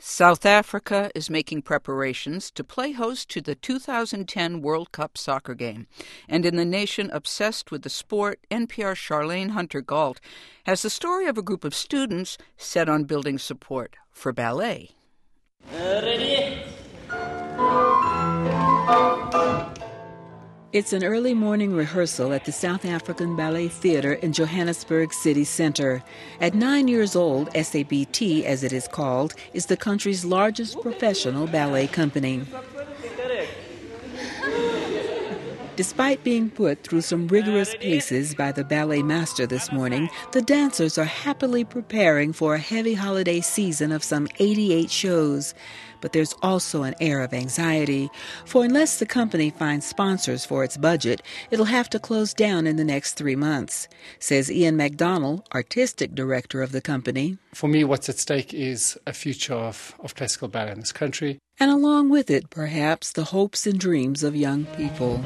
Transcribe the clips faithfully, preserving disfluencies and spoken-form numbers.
South Africa is making preparations to play host to the two thousand ten World Cup soccer game. And in the nation obsessed with the sport, N P R's Charlene Hunter-Gault has the story of a group of students set on building support for ballet. Uh, ready? It's an early morning rehearsal at the South African Ballet Theatre in Johannesburg City Centre. At nine years old, S A B T, as it is called, is the country's largest professional ballet company. Despite being put through some rigorous paces by the ballet master this morning, the dancers are happily preparing for a heavy holiday season of some eighty-eight shows. But there's also an air of anxiety, for unless the company finds sponsors for its budget, it'll have to close down in the next three months, says Ian McDonald, artistic director of the company. For me, what's at stake is a future of, of classical ballet in this country. And along with it, perhaps, the hopes and dreams of young people.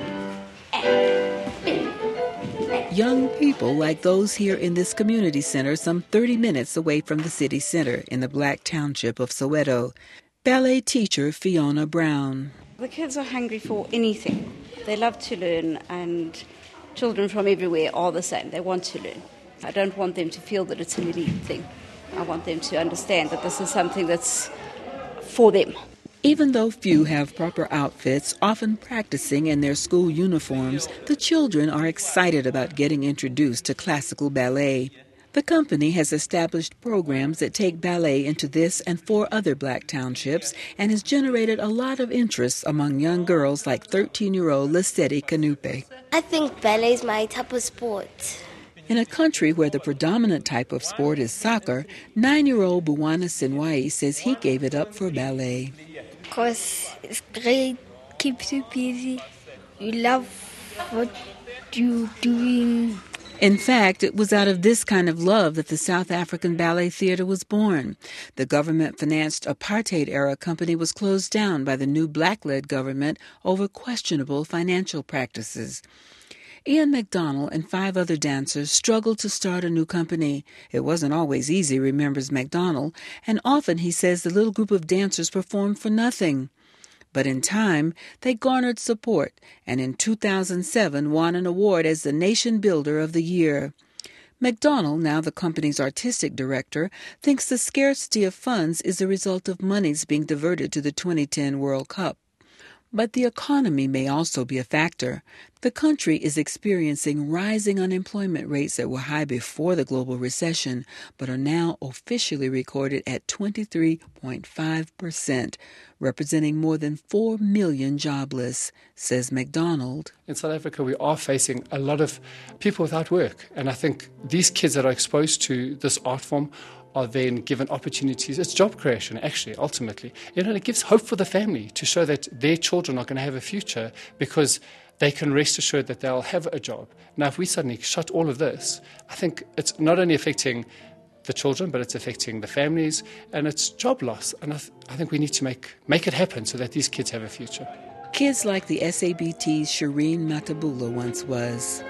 Young people like those here in this community center some thirty minutes away from the city center in the Black Township of Soweto. Ballet teacher Fiona Brown. The kids are hungry for anything. They love to learn, and children from everywhere are the same. They want to learn. I don't want them to feel that it's an elite thing. I want them to understand that this is something that's for them. Even though few have proper outfits, often practicing in their school uniforms, the children are excited about getting introduced to classical ballet. The company has established programs that take ballet into this and four other black townships and has generated a lot of interest among young girls like thirteen-year-old Lissetti Kanupe. I think ballet is my type of sport. In a country where the predominant type of sport is soccer, nine-year-old Buwana Sinwai says he gave it up for ballet. Because it's great, keeps you busy. You love what you're doing. In fact, it was out of this kind of love that the South African Ballet Theatre was born. The government-financed apartheid-era company was closed down by the new black-led government over questionable financial practices. Ian McDonald and five other dancers struggled to start a new company. It wasn't always easy, remembers McDonald, and often he says the little group of dancers performed for nothing. But in time, they garnered support, and in two thousand seven won an award as the Nation Builder of the Year. McDonald, now the company's artistic director, thinks the scarcity of funds is a result of monies being diverted to the twenty ten World Cup. But the economy may also be a factor. The country is experiencing rising unemployment rates that were high before the global recession, but are now officially recorded at twenty-three point five percent, representing more than four million jobless, says McDonald. In South Africa, we are facing a lot of people without work. And I think these kids that are exposed to this art form are then given opportunities. It's job creation, actually, ultimately. You know, it gives hope for the family to show that their children are going to have a future because they can rest assured that they'll have a job. Now, if we suddenly shut all of this, I think it's not only affecting the children, but it's affecting the families, and it's job loss. And I, th- I think we need to make, make it happen so that these kids have a future. Kids like the S A B T's Shireen Matabula once was.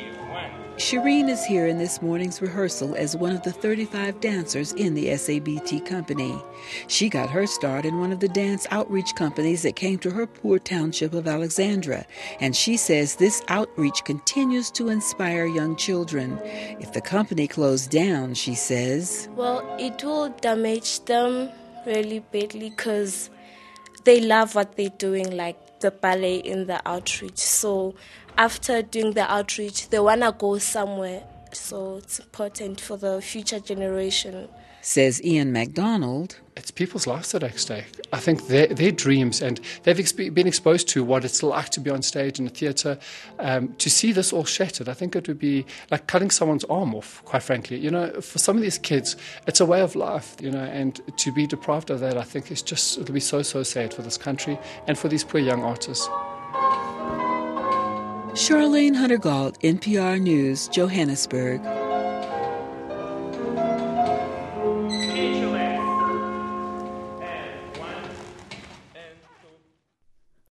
Shireen is here in this morning's rehearsal as one of the thirty-five dancers in the S A B T company. She got her start in one of the dance outreach companies that came to her poor township of Alexandra, and she says this outreach continues to inspire young children. If the company closed down, she says, well, it will damage them really badly because they love what they're doing, like the ballet in the outreach. So after doing the outreach, they want to go somewhere. So it's important for the future generation. Says Ian McDonald. It's people's lives that are at stake. I think their, their dreams, and they've exp- been exposed to what it's like to be on stage in a theatre. Um, to see this all shattered, I think it would be like cutting someone's arm off, quite frankly. You know, for some of these kids, it's a way of life, you know, and to be deprived of that, I think, is just, it'll be so, so sad for this country and for these poor young artists. Charlene Hunter-Gault, N P R News, Johannesburg.